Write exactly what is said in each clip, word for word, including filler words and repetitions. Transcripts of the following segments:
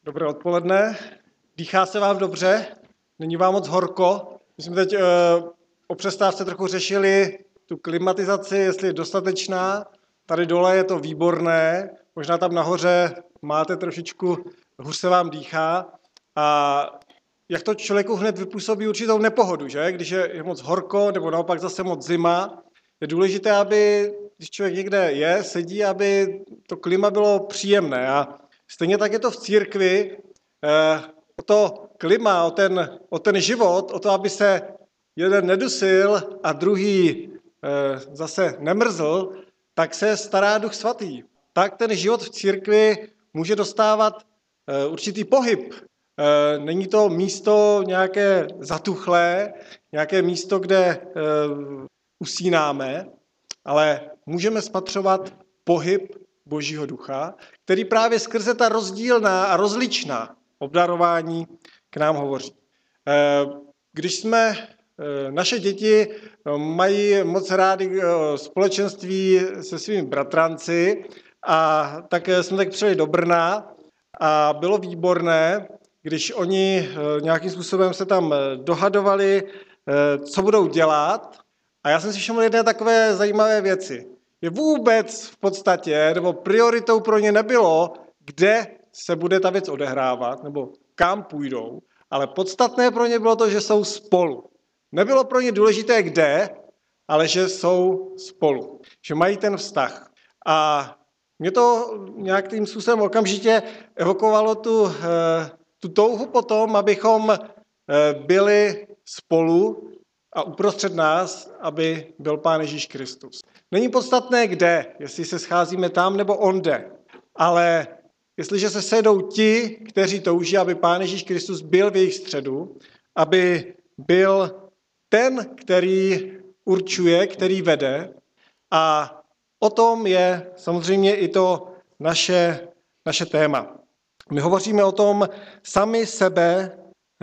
Dobré odpoledne. Dýchá se vám dobře? Není vám moc horko? My jsme teď uh, o přestávce trochu řešili tu klimatizaci, jestli je dostatečná. Tady dole je to výborné, možná tam nahoře máte trošičku, hůř se vám dýchá. A jak to člověku hned vypůsobí určitou nepohodu, že? Když je, je moc horko, nebo naopak zase moc zima. Je důležité, aby, když člověk někde je, sedí, aby to klima bylo příjemné. A stejně tak je to v církvi, eh, o to klima, o ten, o ten život, o to, aby se jeden nedusil a druhý eh, zase nemrzl, tak se stará Duch Svatý. Tak ten život v církvi může dostávat eh, určitý pohyb. Eh, není to místo nějaké zatuchlé, nějaké místo, kde eh, usínáme, ale můžeme spatřovat pohyb Božího ducha, který právě skrze ta rozdílná a rozličná obdarování k nám hovoří. Když jsme, naše děti mají moc rádi společenství se svými bratranci a tak jsme tak přijeli do Brna a bylo výborné, když oni nějakým způsobem se tam dohadovali, co budou dělat. A já jsem si všiml jedné takové zajímavé věci. Je vůbec v podstatě, nebo prioritou pro ně nebylo, kde se bude ta věc odehrávat, nebo kam půjdou, ale podstatné pro ně bylo to, že jsou spolu. Nebylo pro ně důležité kde, ale že jsou spolu, že mají ten vztah. A mě to nějakým způsobem okamžitě evokovalo tu, tu touhu potom, abychom byli spolu, a uprostřed nás, aby byl Pán Ježíš Kristus. Není podstatné kde, jestli se scházíme tam nebo onde, ale jestliže se sedou ti, kteří touží, aby Pán Ježíš Kristus byl v jejich středu, aby byl ten, který určuje, který vede, a o tom je samozřejmě i to naše, naše téma. My hovoříme o tom sami sebe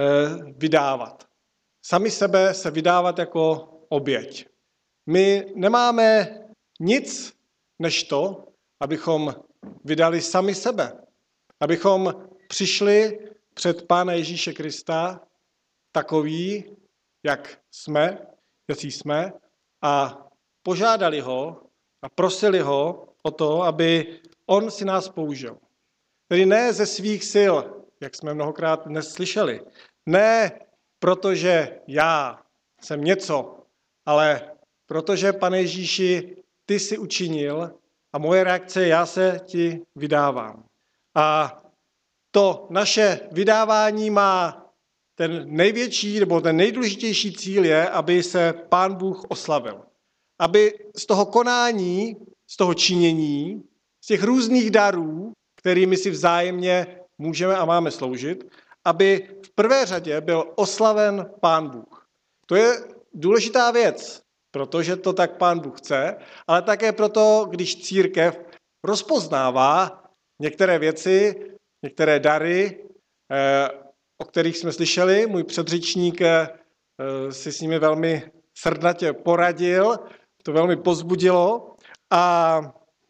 vydávat. Sami sebe se vydávat jako oběť. My nemáme nic než to, abychom vydali sami sebe. Abychom přišli před Pána Ježíše Krista takový, jak jsme, jaký jsme, a požádali ho a prosili ho o to, aby on si nás použil. Tedy ne ze svých sil, jak jsme mnohokrát dnes slyšeli, ne protože já jsem něco, ale protože, Pane Ježíši, ty jsi učinil a moje reakce je, já se ti vydávám. A to naše vydávání má ten největší nebo ten nejdůležitější cíl je, aby se Pán Bůh oslavil. Aby z toho konání, z toho činění, z těch různých darů, kterými si vzájemně můžeme a máme sloužit, aby v prvé řadě byl oslaven Pán Bůh. To je důležitá věc, protože to tak Pán Bůh chce, ale také proto, když církev rozpoznává některé věci, některé dary, o kterých jsme slyšeli. Můj předřečník si s nimi velmi srdnatě poradil, to velmi povzbudilo. A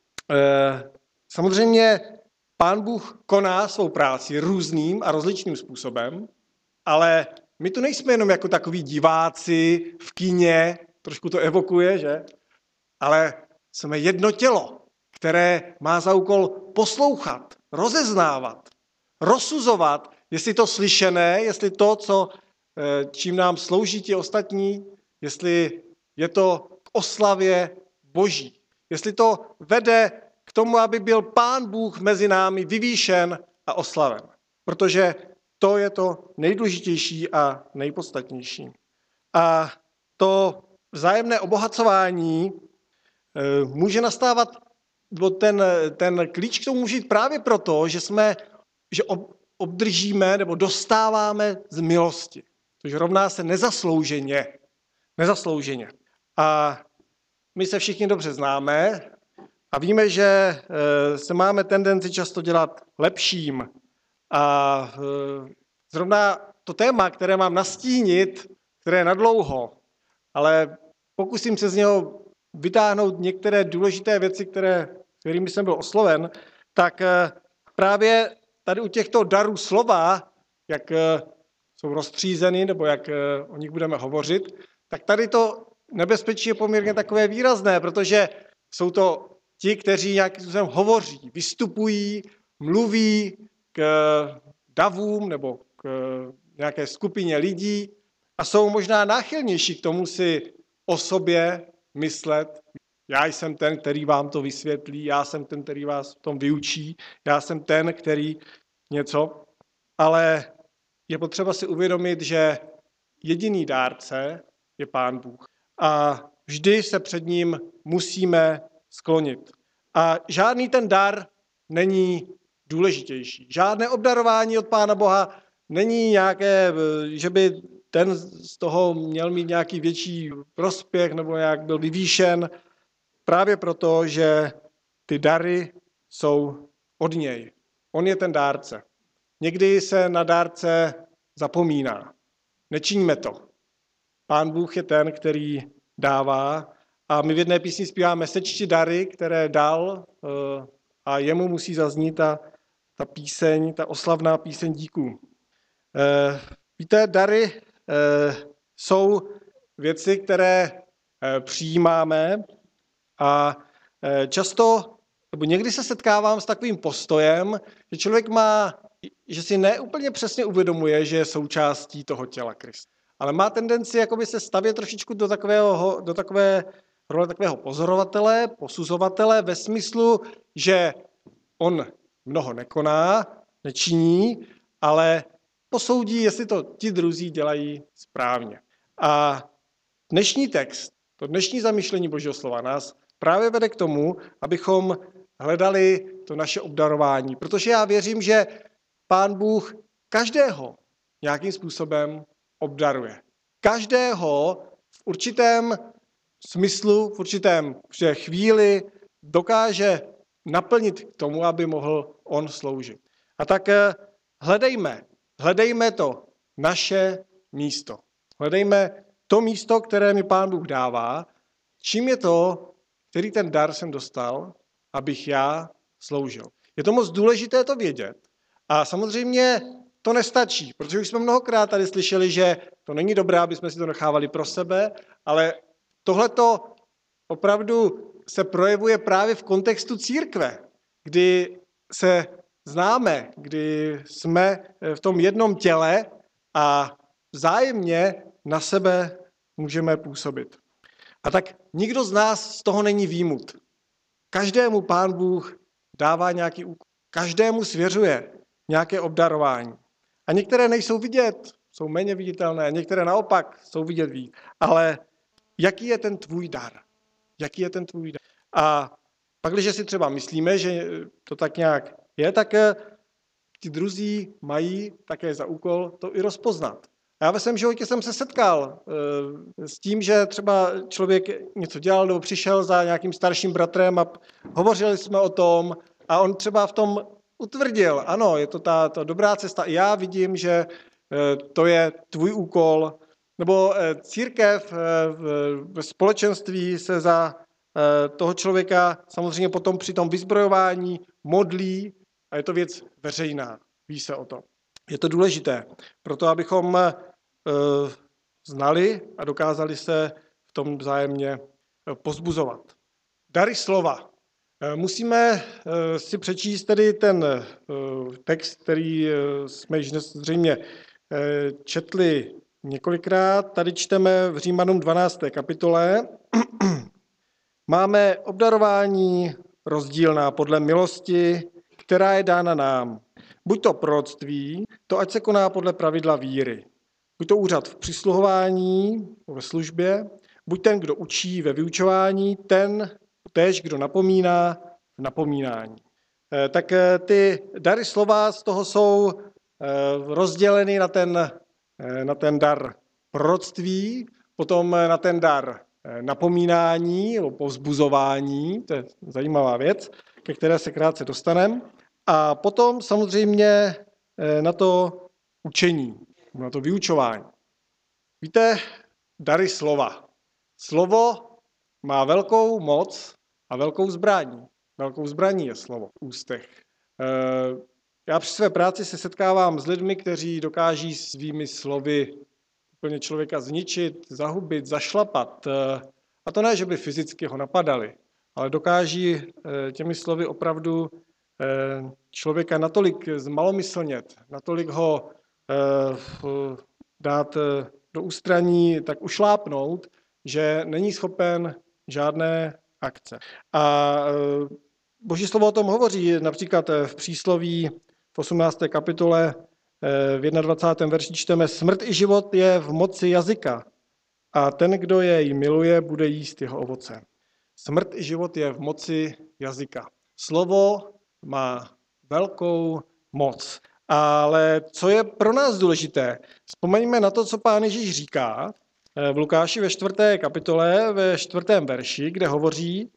samozřejmě Pán Bůh koná svou práci různým a rozličným způsobem, ale my tu nejsme jenom jako takoví diváci v kině, trošku to evokuje, že? Ale jsme jedno tělo, které má za úkol poslouchat, rozeznávat, rozsuzovat, jestli to slyšené, jestli to, co, čím nám slouží ti ostatní, jestli je to k oslavě Boží, jestli to vede k tomu, aby byl Pán Bůh mezi námi vyvýšen a oslaven. Protože to je to nejdůležitější a nejpodstatnější. A to vzájemné obohacování může nastávat, ten, ten klíč k tomu může jít právě proto, že jsme, že obdržíme nebo dostáváme z milosti. Což rovná se nezaslouženě. Nezaslouženě. A my se všichni dobře známe a víme, že se máme tendenci často dělat lepším. A zrovna to téma, které mám nastínit, které je nadlouho, ale pokusím se z něho vytáhnout některé důležité věci, které, kterými jsem byl osloven, tak právě tady u těchto darů slova, jak jsou rozstřízeny, nebo jak o nich budeme hovořit, tak tady to nebezpečí je poměrně takové výrazné, protože jsou to ti, kteří nějakým způsobem hovoří, vystupují, mluví k davům nebo k nějaké skupině lidí a jsou možná náchylnější k tomu si o sobě myslet, já jsem ten, který vám to vysvětlí, já jsem ten, který vás v tom vyučí, já jsem ten, který něco, ale je potřeba si uvědomit, že jediný dárce je Pán Bůh a vždy se před ním musíme sklonit. A žádný ten dar není důležitější. Žádné obdarování od Pána Boha není nějaké, že by ten z toho měl mít nějaký větší prospěch nebo nějak byl vyvýšen, právě proto, že ty dary jsou od něj. On je ten dárce. Někdy se na dárce zapomíná. Nečiníme to. Pán Bůh je ten, který dává a my v jedné písni zpíváme sečti dary, které dal a jemu musí zaznít ta, ta píseň, ta oslavná píseň díků. Víte, dary jsou věci, které přijímáme a často, nebo někdy se setkávám s takovým postojem, že člověk má, že si neúplně přesně uvědomuje, že je součástí toho těla Krista. Ale má tendenci jakoby se stavět trošičku do, takového, do takové role takového pozorovatele, posuzovatele ve smyslu, že on mnoho nekoná, nečiní, ale posoudí, jestli to ti druzí dělají správně. A dnešní text, to dnešní zamyšlení Božího slova nás právě vede k tomu, abychom hledali to naše obdarování. Protože já věřím, že Pán Bůh každého nějakým způsobem obdaruje. Každého v určitém smyslu, v určitém v chvíli dokáže naplnit k tomu, aby mohl on sloužit. A tak hledejme, hledejme to naše místo. Hledejme to místo, které mi Pán Bůh dává, čím je to, který ten dar jsem dostal, abych já sloužil. Je to moc důležité to vědět. A samozřejmě to nestačí, protože už jsme mnohokrát tady slyšeli, že to není dobré, aby jsme si to nechávali pro sebe, ale tohleto opravdu se projevuje právě v kontextu církve, kdy se známe, kdy jsme v tom jednom těle a vzájemně na sebe můžeme působit. A tak nikdo z nás z toho není výjimut. Každému Pán Bůh dává nějaký úkol, každému svěřuje nějaké obdarování. A některé nejsou vidět, jsou méně viditelné, a některé naopak jsou vidět víc. Ale jaký je ten tvůj dar? Jaký je ten tvůj dar? A pak, když si třeba myslíme, že to tak nějak je, tak ti druzí mají také za úkol to i rozpoznat. Já ve svém životě jsem se setkal s tím, že třeba člověk něco dělal nebo přišel za nějakým starším bratrem a hovořili jsme o tom a on třeba v tom utvrdil, ano, je to ta, ta dobrá cesta. I já vidím, že to je tvůj úkol. Nebo církev ve společenství se za toho člověka samozřejmě potom při tom vyzbrojování modlí a je to věc veřejná. Ví se o tom. Je to důležité, proto abychom znali a dokázali se v tom vzájemně pozbuzovat. Dary slova. Musíme si přečíst tedy ten text, který jsme již dnes zřejmě četli několikrát. Tady čteme v Římanům dvanácté kapitole. Máme obdarování rozdílná podle milosti, která je dána nám. Buď to proroctví, to ať se koná podle pravidla víry. Buď to úřad v přisluhování, ve službě, buď ten, kdo učí ve vyučování, ten též, kdo napomíná v napomínání. Tak ty dary slova z toho jsou rozděleny na ten, na ten dar proroctví, potom na ten dar napomínání nebo povzbuzování, to je zajímavá věc, ke které se krátce dostaneme. A potom samozřejmě na to učení, na to vyučování. Víte, dary slova. Slovo má velkou moc a velkou zbraň. Velkou zbraní je slovo v ústech. Já při své práci se setkávám s lidmi, kteří dokáží svými slovy úplně člověka zničit, zahubit, zašlapat. A to ne, že by fyzicky ho napadali, ale dokáží těmi slovy opravdu člověka natolik zmalomyslnět, natolik ho dát do ústraní, tak ušlápnout, že není schopen žádné akce. A Boží slovo o tom hovoří například v přísloví v osmnácté kapitole v dvacátém prvním verši čteme: smrt i život je v moci jazyka a ten, kdo jej miluje, bude jíst jeho ovoce. Smrt i život je v moci jazyka. Slovo má velkou moc. Ale co je pro nás důležité? Vzpomeňme na to, co Pán Ježíš říká v Lukáši ve čtvrté kapitole, ve čtvrtém verši, kde hovoří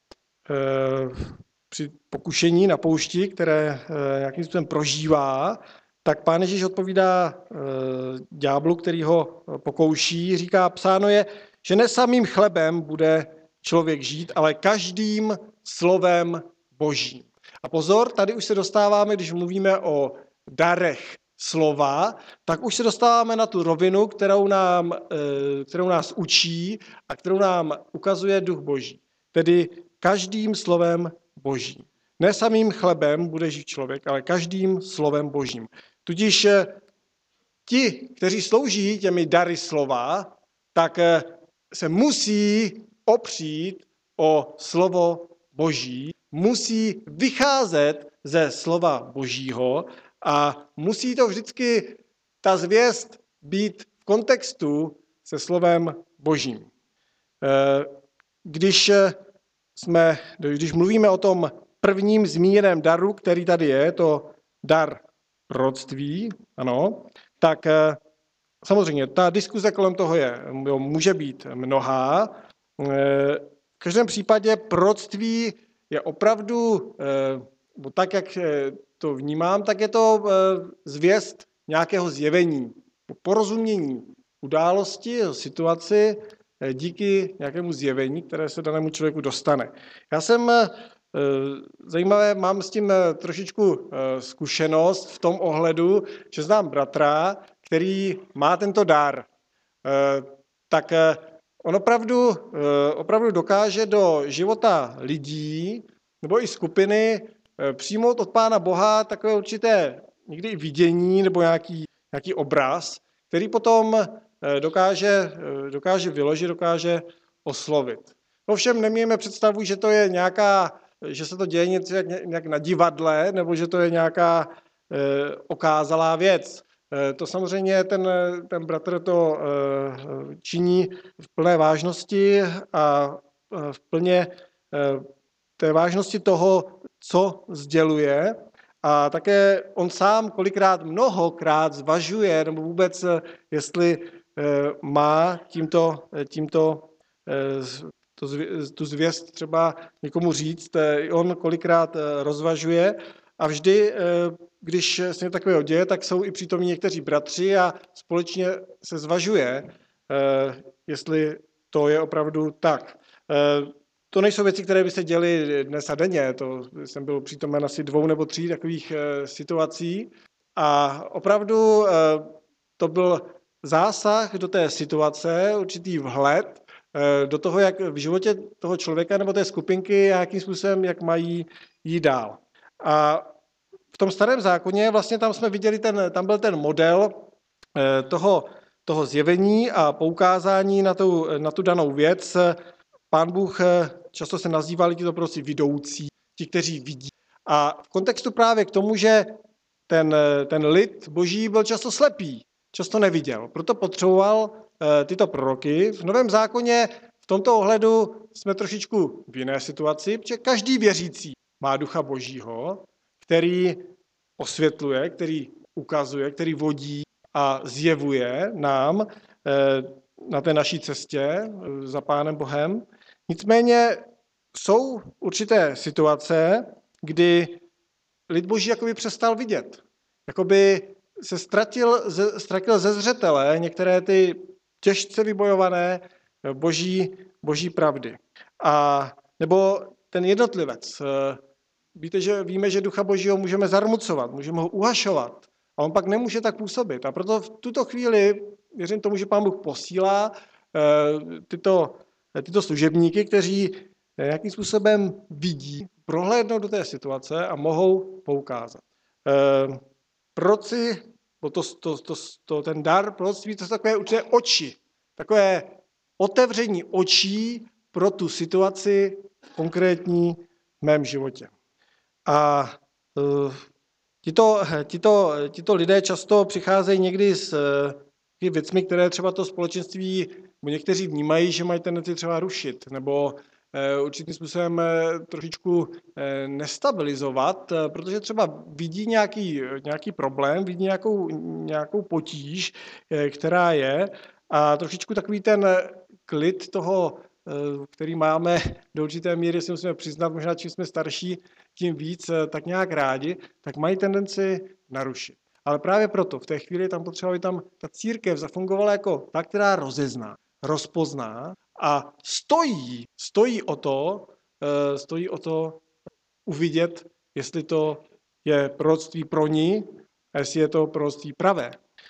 při pokušení na poušti, které nějakým způsobem prožívá, tak Pán Ježíš odpovídá ďáblu, který ho pokouší, říká, psáno je, že ne samým chlebem bude člověk žít, ale každým slovem Božím. A pozor, tady už se dostáváme, když mluvíme o darech slova, tak už se dostáváme na tu rovinu, kterou, nám, kterou nás učí a kterou nám ukazuje Duch Boží. Tedy každým slovem Božím. Ne samým chlebem bude žít člověk, ale každým slovem Božím. Tudíž ti, kteří slouží těmi dary slova, tak se musí opřít o slovo Boží, musí vycházet ze slova Božího a musí to vždycky ta zvěst být v kontextu se slovem Božím. Když, jsme, když mluvíme o tom prvním zmíněném daru, který tady je, to dar proroctví, ano, tak samozřejmě ta diskuze kolem toho je, může být mnohá. V každém případě proroctví je opravdu, tak jak to vnímám, tak je to zvěst nějakého zjevení, porozumění události, situaci díky nějakému zjevení, které se danému člověku dostane. Já jsem zajímavé, mám s tím trošičku zkušenost v tom ohledu, že znám bratra, který má tento dar. Tak on opravdu, opravdu dokáže do života lidí nebo i skupiny přijmout od Pána Boha takové určité někdy i vidění nebo nějaký, nějaký obraz, který potom dokáže, dokáže vyložit, dokáže oslovit. Ovšem nemějme představu, že to je nějaká, že se to děje něco nějak na divadle, nebo že to je nějaká e, okázalá věc. E, to samozřejmě ten, ten bratr to e, činí v plné vážnosti a v plně e, té vážnosti toho, co sděluje. A také on sám kolikrát, mnohokrát zvažuje, nebo vůbec, jestli má tímto, tímto tu zvěst třeba někomu říct. On kolikrát rozvažuje a vždy, když se něco takového děje, tak jsou i přítomní někteří bratři a společně se zvažuje, jestli to je opravdu tak. To nejsou věci, které by se děly dnes a denně. To jsem byl přítomen asi dvou nebo tří takových situací. A opravdu to byl zásah do té situace, určitý vhled do toho, jak v životě toho člověka nebo té skupinky, jakým způsobem, jak mají jít dál. A v tom starém zákoně vlastně tam jsme viděli, ten, tam byl ten model toho, toho zjevení a poukázání na tu, na tu danou věc. Pán Bůh, často se nazývali tito prostě vidoucí, ti, kteří vidí. A v kontextu právě k tomu, že ten, ten lid boží byl často slepý, často neviděl. Proto potřeboval tyto proroky. V Novém zákoně v tomto ohledu jsme trošičku v jiné situaci, protože každý věřící má ducha božího, který osvětluje, který ukazuje, který vodí a zjevuje nám na té naší cestě za Pánem Bohem. Nicméně jsou určité situace, kdy lid boží jakoby přestal vidět. Jakoby se ztratil ze, ztratil ze zřetele některé ty těžce vybojované boží, boží pravdy. A nebo ten jednotlivec víte, že víme, že Ducha Božího můžeme zarmucovat, můžeme ho uhašovat. A on pak nemůže tak působit. A proto v tuto chvíli, věřím tomu, že Pán Bůh posílá tyto, tyto služebníky, kteří nějakým způsobem vidí, prohlédnou do té situace a mohou poukázat. Proroci, to, to, to, to, ten dar proroctví, to jsou takové určité oči, takové otevření očí pro tu situaci konkrétní v mém životě. A uh, tito, tito, tito lidé často přicházejí někdy s uh, věcmi, které třeba to společenství, někteří vnímají, že mají tendenci třeba rušit, nebo uh, určitým způsobem uh, trošičku uh, nestabilizovat, uh, protože třeba vidí nějaký, nějaký problém, vidí nějakou, nějakou potíž, uh, která je, a trošičku takový ten klid toho, který máme do určité míry, si musíme přiznat, možná čím jsme starší, tím víc tak nějak rádi, tak mají tendenci narušit. Ale právě proto v té chvíli tam potřeba, aby tam ta církev zafungovala jako ta, která rozezná, rozpozná a stojí, stojí o to, stojí o to uvidět, jestli to je proroctví pro ní a jestli je to proroctví pravé.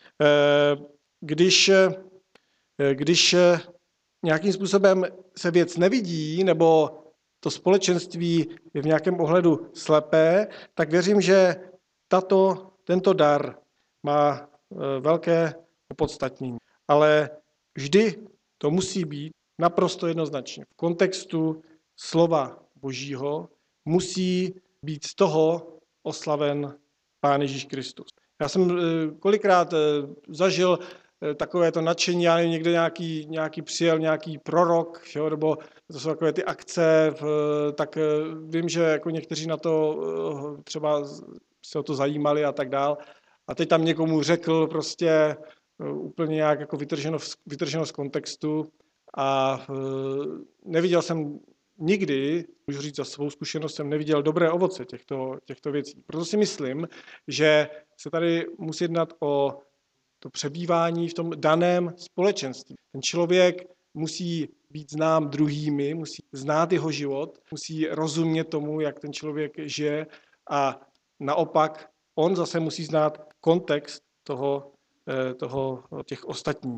Když, když nějakým způsobem se věc nevidí, nebo to společenství je v nějakém ohledu slepé, tak věřím, že tato, tento dar má velké opodstatnění. Ale vždy to musí být naprosto jednoznačně. V kontextu slova Božího musí být z toho oslaven Pán Ježíš Kristus. Já jsem kolikrát zažil takové to nadšení, já nevím, někde nějaký, nějaký přijel nějaký prorok, jo, nebo to jsou takové ty akce, tak vím, že jako někteří na to třeba se o to zajímali a tak dál. A teď tam někomu řekl prostě úplně nějak jako vytrženo, vytrženo z kontextu a neviděl jsem nikdy, můžu říct za svou zkušenost, jsem neviděl dobré ovoce těchto, těchto věcí. Proto si myslím, že se tady musí jednat o to přebývání v tom daném společenství. Ten člověk musí být znám druhými, musí znát jeho život, musí rozumět tomu, jak ten člověk žije a naopak on zase musí znát kontext toho, toho těch ostatních.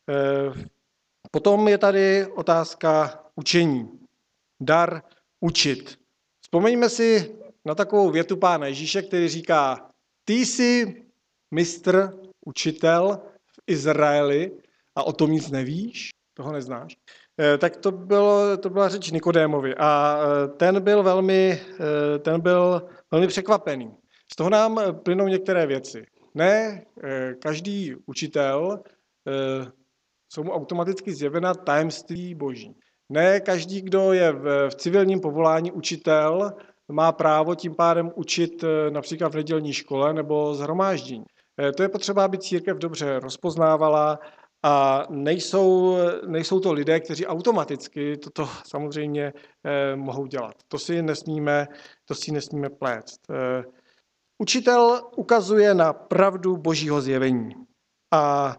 Potom je tady otázka učení. Dar učit. Vzpomeňme si na takovou větu Pána Ježíše, který říká, ty jsi mistr, učitel v Izraeli a o tom nic nevíš? Toho neznáš? Tak to, bylo, to byla řeč Nikodémovi a ten byl velmi, ten byl velmi překvapený. Z toho nám plynou některé věci. Ne každý učitel jsou mu automaticky zjevena tajemství Boží. Ne každý, kdo je v, v civilním povolání učitel, má právo tím pádem učit například v nedělní škole nebo shromáždění. To je potřeba, aby církev dobře rozpoznávala a nejsou, nejsou to lidé, kteří automaticky toto samozřejmě eh, mohou dělat. To si nesmíme, to si nesmíme plést. Eh, učitel ukazuje na pravdu Božího zjevení a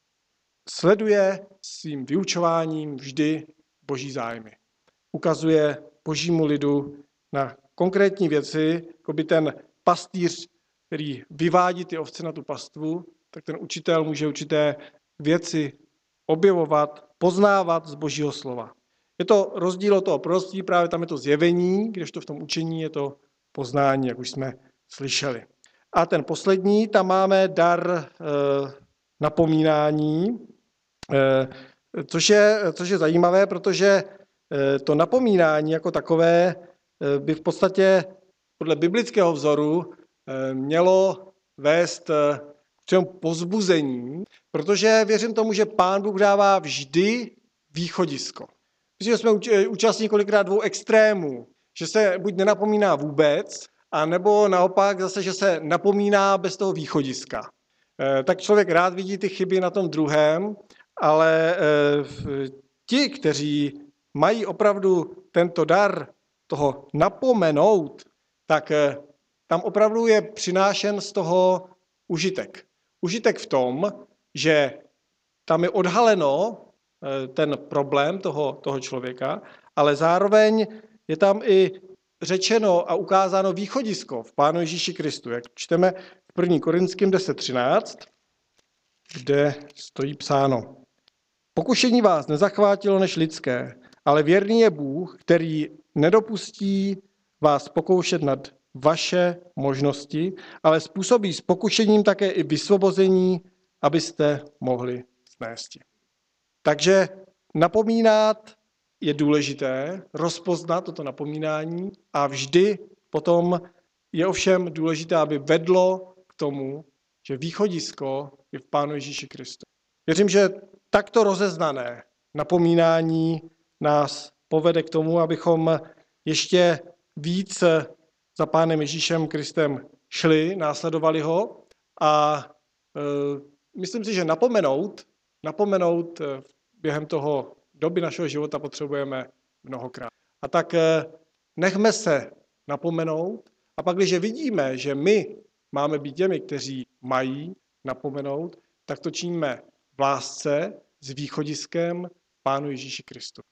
sleduje svým vyučováním vždy Boží zájmy. Ukazuje Božímu lidu na konkrétní věci, jako by ten pastýř, který vyvádí ty ovce na tu pastvu, tak ten učitel může určité věci objevovat, poznávat z Božího slova. Je to rozdíl od toho proroctví, právě tam je to zjevení, kdežto v tom učení je to poznání, jak už jsme slyšeli. A ten poslední, tam máme dar e, napomínání, e, což, je, což je zajímavé, protože e, to napomínání jako takové e, by v podstatě podle biblického vzoru e, mělo vést k těm pozbuzení, protože věřím tomu, že Pán Bůh dává vždy východisko. Myslím, že jsme účastní kolikrát dvou extrémů, že se buď nenapomíná vůbec, a nebo naopak zase, že se napomíná bez toho východiska. Tak člověk rád vidí ty chyby na tom druhém, ale ti, kteří mají opravdu tento dar toho napomenout, tak tam opravdu je přinášen z toho užitek. Užitek v tom, že tam je odhaleno ten problém toho, toho člověka, ale zároveň je tam i řečeno a ukázáno východisko v Pánu Ježíši Kristu, jak čteme v první Korinským deset třináct, kde stojí psáno. Pokušení vás nezachvátilo než lidské, ale věrný je Bůh, který nedopustí vás pokoušet nad vaše možnosti, ale způsobí s pokušením také i vysvobození, abyste mohli snést. Takže napomínat je důležité, rozpoznat toto napomínání a vždy potom je ovšem důležité, aby vedlo k tomu, že východisko je v Pánu Ježíši Kristu. Věřím, že takto rozeznané napomínání nás povede k tomu, abychom ještě víc za Pánem Ježíšem Kristem šli, následovali ho a e, myslím si, že napomenout, napomenout během toho doby našeho života potřebujeme mnohokrát. A tak e, nechme se napomenout a pak, když vidíme, že my máme být těmi, kteří mají napomenout, tak to činíme v lásce s východiskem Pánu Ježíši Kristu.